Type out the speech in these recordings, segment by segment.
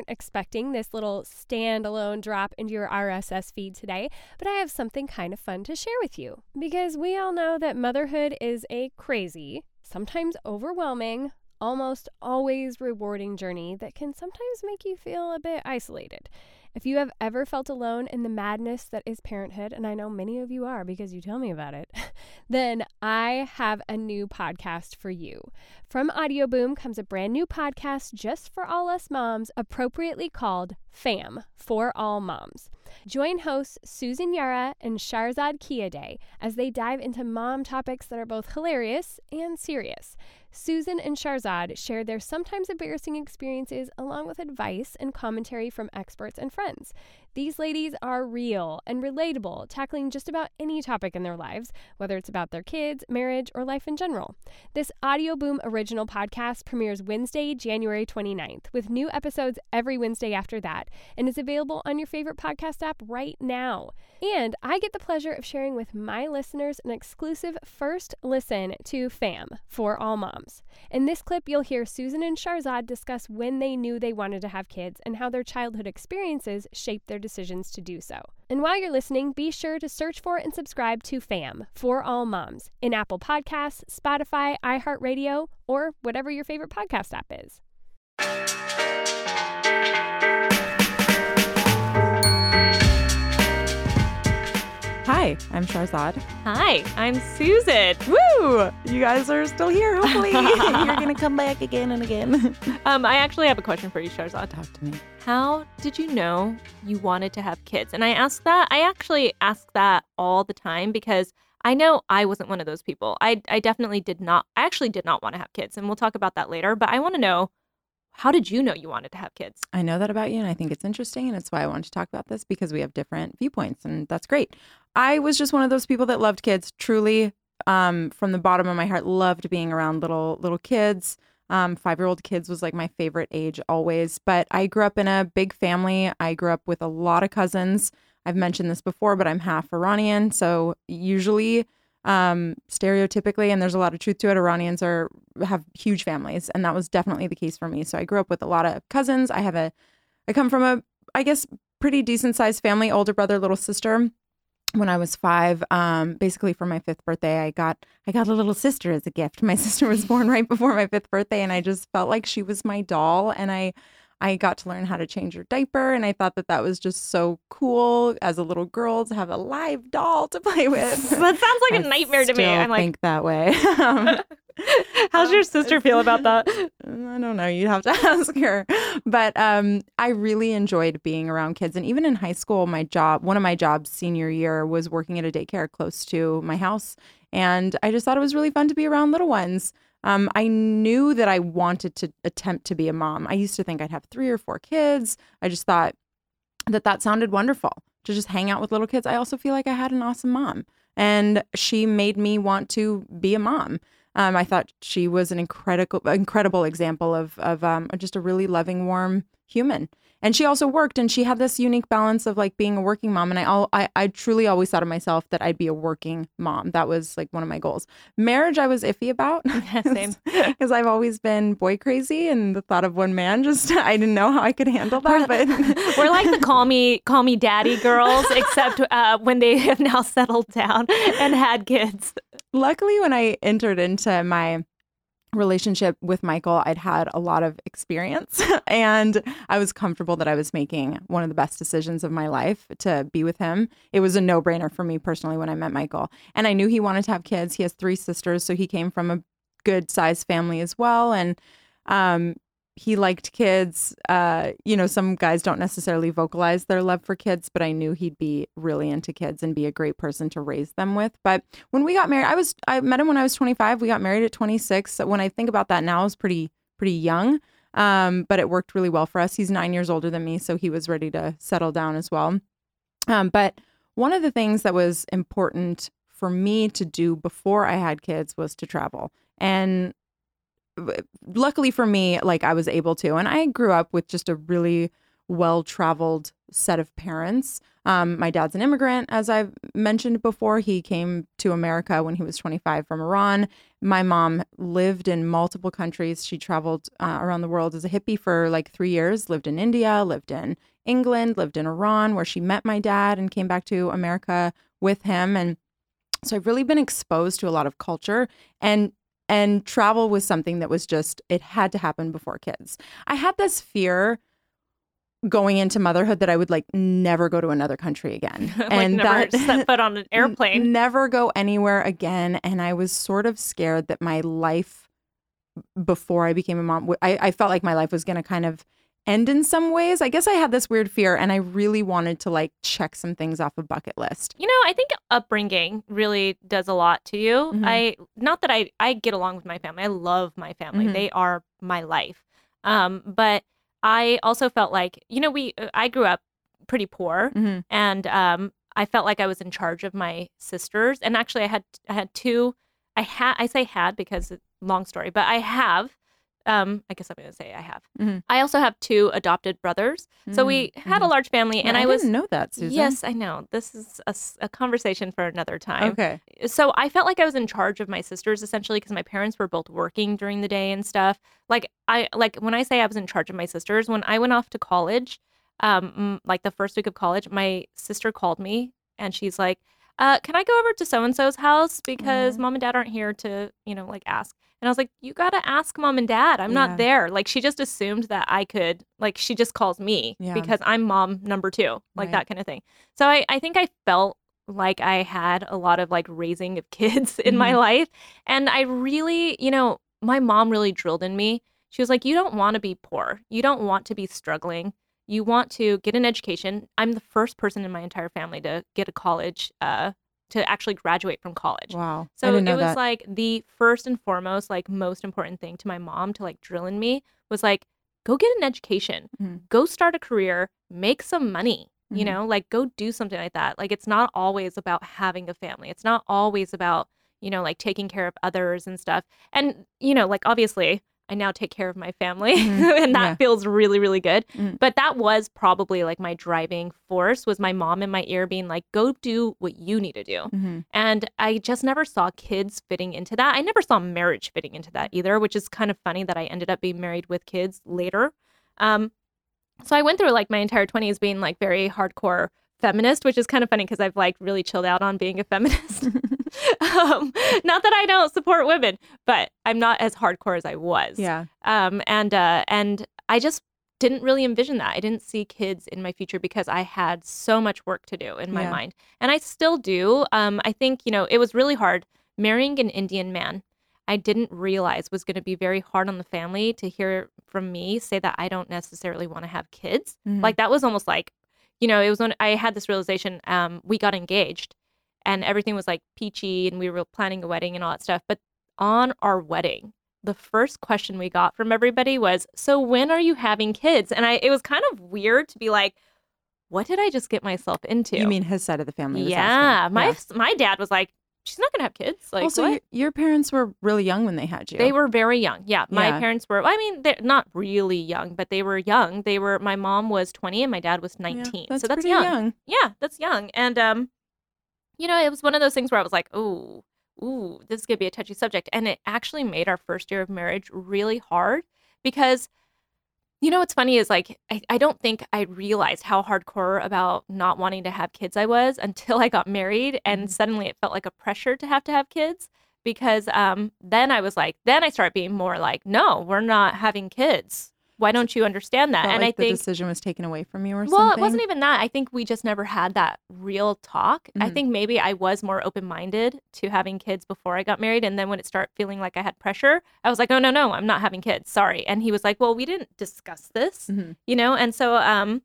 weren't expecting this little standalone drop into your RSS feed today, but I have something kind of fun to share with you. Because we all know that motherhood is a crazy, sometimes overwhelming, almost always rewarding journey that can sometimes make you feel a bit isolated. If you have ever felt alone in the madness that is parenthood, and I know many of you are because you tell me about it, then I have a new podcast for you. From Audio Boom comes a brand new podcast just for all us moms, appropriately called FAM, For All Moms. Join hosts Susan Yara and Sharzad Kiadeh as they dive into mom topics that are both hilarious and serious. Susan and Sharzad share their sometimes embarrassing experiences along with advice and commentary from experts and friends. These ladies are real and relatable, tackling just about any topic in their lives, whether it's about their kids, marriage, or life in general. This Audio Boom original podcast premieres Wednesday, January 29th, with new episodes every Wednesday after that, and is available on your favorite podcast app right now. And I get the pleasure of sharing with my listeners an exclusive first listen to FAM, For All Moms. In this clip, you'll hear Susan and Sharzad discuss when they knew they wanted to have kids and how their childhood experiences shaped their decisions to do so. And while you're listening, be sure to search for and subscribe to FAM, For All Moms, in Apple Podcasts, Spotify, iHeartRadio, or whatever your favorite podcast app is. Hi, I'm Sharzad. Hi, I'm Susan. Woo! You guys are still here, hopefully. You're going to come back again and again. I actually have a question for you, Sharzad. Talk to me. How did you know you wanted to have kids? And I actually ask that all the time because I know I wasn't one of those people. I definitely did not want to have kids, and we'll talk about that later. But I want to know, how did you know you wanted to have kids? I know that about you, and I think it's interesting, and it's why I wanted to talk about this, because we have different viewpoints, and that's great. I was just one of those people that loved kids, truly, from the bottom of my heart, loved being around little kids. 5-year-old kids was like my favorite age always. But I grew up in a big family. I grew up with a lot of cousins. I've mentioned this before, but I'm half Iranian, so usually, stereotypically, and there's a lot of truth to it, Iranians have huge families, and that was definitely the case for me. So I grew up with a lot of cousins. I come from a, I guess, pretty decent sized family, older brother, little sister. When I was 5, basically for my 5th birthday, I got a little sister as a gift. My sister was born right before my 5th birthday, and I just felt like she was my doll, and I got to learn how to change her diaper, and I thought that was just so cool as a little girl to have a live doll to play with. That sounds like a nightmare to me. I think that way. How's your sister feel about that? I don't know. You'd have to ask her. But I really enjoyed being around kids. And even in high school, one of my jobs senior year was working at a daycare close to my house. And I just thought it was really fun to be around little ones. I knew that I wanted to attempt to be a mom. I used to think I'd have 3 or 4 kids. I just thought that sounded wonderful, to just hang out with little kids. I also feel like I had an awesome mom, and she made me want to be a mom. I thought she was an incredible example of just a really loving, warm human. And she also worked, and she had this unique balance of like being a working mom. And I truly always thought of myself that I'd be a working mom. That was like one of my goals. Marriage, I was iffy about. Same. Because I've always been boy crazy, and the thought of one man, I didn't know how I could handle that. But we're like the call me daddy girls, except when they have now settled down and had kids. Luckily, when I entered into my relationship with Michael, I'd had a lot of experience, and I was comfortable that I was making one of the best decisions of my life to be with him. It was a no-brainer for me personally when I met Michael, and I knew he wanted to have kids. He has 3 sisters, so he came from a good sized family as well, and he liked kids. Some guys don't necessarily vocalize their love for kids, but I knew he'd be really into kids and be a great person to raise them with. But when we got married, I met him when I was 25. We got married at 26. So when I think about that now, I was pretty young, but it worked really well for us. He's 9 years older than me, so he was ready to settle down as well. But one of the things that was important for me to do before I had kids was to travel. And luckily for me, like I was able to, and I grew up with just a really well-traveled set of parents. My dad's an immigrant, as I've mentioned before. He came to America when he was 25 from Iran. My mom lived in multiple countries. She traveled around the world as a hippie for like 3 years, lived in India, lived in England, lived in Iran, where she met my dad and came back to America with him. And so I've really been exposed to a lot of culture, and travel was something that was just, it had to happen before kids. I had this fear going into motherhood that I would like never go to another country again. Like and never that set foot on an airplane. never go anywhere again. And I was sort of scared that my life before I became a mom, I felt like my life was going to kind of end in some ways. I guess I had this weird fear, and I really wanted to like check some things off a bucket list. You know, I think upbringing really does a lot to you. Not that I get along with my family. I love my family. They are my life. But I also felt like, you know, I grew up pretty poor, and I felt like I was in charge of my sisters. And actually, I had two. I say had because it's a long story, but I have. I guess I'm going to say I have. I also have two adopted brothers. So we had a large family, and I was. didn't know that, Susan. Yes, I know. This is a conversation for another time. Okay. So I felt like I was in charge of my sisters essentially because my parents were both working during the day and stuff. Like when I say I was in charge of my sisters, when I went off to college, like the first week of college, my sister called me and she's like, can I go over to so-and-so's house because mom and dad aren't here to, you know, like ask. And I was like, you got to ask mom and dad. I'm not there. Like, she just assumed that I could, like, she just calls me because I'm mom number 2, like that kind of thing. So I think I felt like I had a lot of like raising of kids in my life. And I really, you know, my mom really drilled in me. She was like, you don't want to be poor. You don't want to be struggling. You want to get an education. I'm the first person in my entire family to get a college, to actually graduate from college. Wow. So it was like the first and foremost, like most important thing to my mom to like drill in me was like, go get an education, go start a career, make some money, you know, like go do something like that. Like, it's not always about having a family. It's not always about, you know, like taking care of others and stuff. And, you know, like obviously I now take care of my family and that feels really, really good. But that was probably like my driving force was my mom in my ear being like, go do what you need to do. And I just never saw kids fitting into that. I never saw marriage fitting into that either, which is kind of funny that I ended up being married with kids later. So I went through like my entire 20s being like very hardcore feminist, which is kind of funny because I've like really chilled out on being a feminist. Not that I don't support women, but I'm not as hardcore as I was. Yeah. And I just didn't really envision that. I didn't see kids in my future because I had so much work to do in my mind. And I still do. I think, you know, it was really hard marrying an Indian man. I didn't realize was going to be very hard on the family to hear from me say that I don't necessarily want to have kids. Like, that was almost like, you know, it was when I had this realization, we got engaged and everything was like peachy and we were planning a wedding and all that stuff. But on our wedding, the first question we got from everybody was, so when are you having kids? And it was kind of weird to be like, what did I just get myself into? You mean his side of the family was asking? Yeah. My dad was like, she's not going to have kids. Like, also, your parents were really young when they had you. They were very young. Yeah. My parents were, I mean, they're not really young, but they were young. My mom was 20 and my dad was 19. Yeah, so that's young. Yeah, that's young. And, you know, it was one of those things where I was like, ooh, this is going to be a touchy subject. And it actually made our first year of marriage really hard because, you know, what's funny is like, I don't think I realized how hardcore about not wanting to have kids I was until I got married. And suddenly it felt like a pressure to have kids because then I started being more like, no, we're not having kids. Why don't you understand that? And I think the decision was taken away from you or something? Well, it wasn't even that. I think we just never had that real talk. I think maybe I was more open-minded to having kids before I got married. And then when it started feeling like I had pressure, I was like, oh, no, I'm not having kids. Sorry. And he was like, well, we didn't discuss this, you know? And so,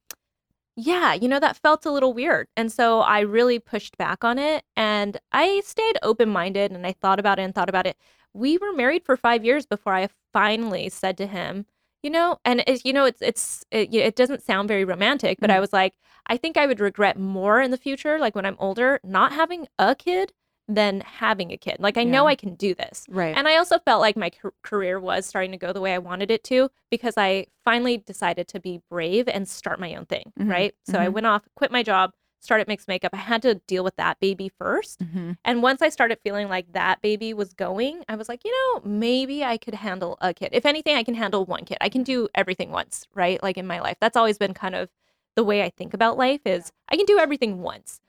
yeah, you know, that felt a little weird. And so I really pushed back on it. And I stayed open-minded and I thought about it. We were married for 5 years before I finally said to him, you know, and you know, it doesn't sound very romantic, but I was like, I think I would regret more in the future, like when I'm older, not having a kid than having a kid. Like, I know I can do this. Right. And I also felt like my career was starting to go the way I wanted it to because I finally decided to be brave and start my own thing, right? So I went off, quit my job, started Mixed Makeup. I had to deal with that baby first. And once I started feeling like that baby was going, I was like, maybe I could handle a kid. If anything, I can handle one kid. I can do everything once, right? Like in my life. That's always been kind of the way I think about life is I can do everything once.